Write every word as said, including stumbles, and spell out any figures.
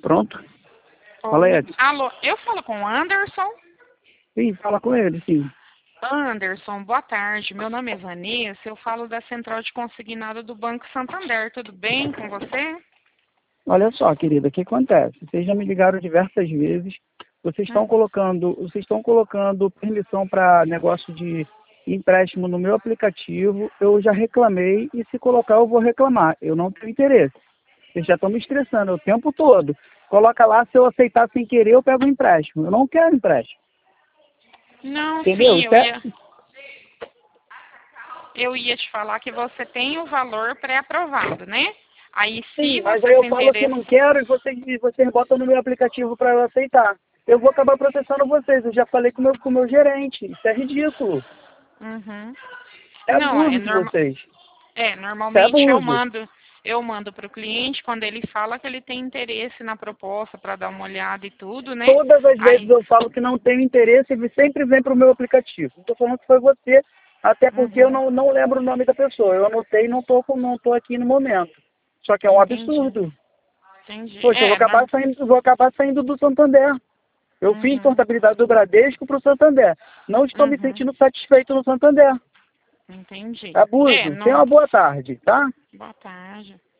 Pronto? Fala aí, Edson. Alô, eu falo com o Anderson? Sim, fala com ele, sim. Anderson, boa tarde. Meu nome é Vanessa, eu falo da Central de Consignado do Banco Santander. Tudo bem com você? Olha só, querida, o que acontece? Vocês já me ligaram diversas vezes. Vocês estão Hum. colocando, vocês estão colocando permissão para negócio de empréstimo no meu aplicativo. Eu já reclamei e se colocar eu vou reclamar. Eu não tenho interesse. Vocês já estão me estressando o tempo todo. Coloca lá, se eu aceitar sem querer, eu pego o empréstimo. Eu não quero empréstimo. Não, Entendeu? sim, Isso eu é- ia, eu ia te falar que você tem o valor pré-aprovado, né? Aí, se Sim, mas aí você eu tem falo que interesse... não quero e vocês, e vocês botam no meu aplicativo para eu aceitar. Eu vou acabar processando vocês. Eu já falei com o meu, com o meu gerente. Isso é ridículo. Uhum. É Não, é abuso de normal. vocês. É, Isso é normalmente eu abuso. mando, eu mando para o cliente quando ele fala que ele tem interesse na proposta para dar uma olhada e tudo, né? Todas as vezes Aí, eu falo que não tenho interesse e sempre vem para o meu aplicativo. Não estou falando que foi você, até porque eu uhum, não, não lembro o nome da pessoa. Eu anotei e não estou não tô aqui no momento. Só que é um entendi, absurdo. entendi. Poxa, eu vou É, acabar norm... saindo, vou acabar saindo do Santander. Eu fiz uhum, portabilidade do Bradesco para o Santander. Não estou me uhum, sentindo satisfeito no Santander. entendi. É, Abuso. Tenha uma não. boa tarde, tá? Boa tarde.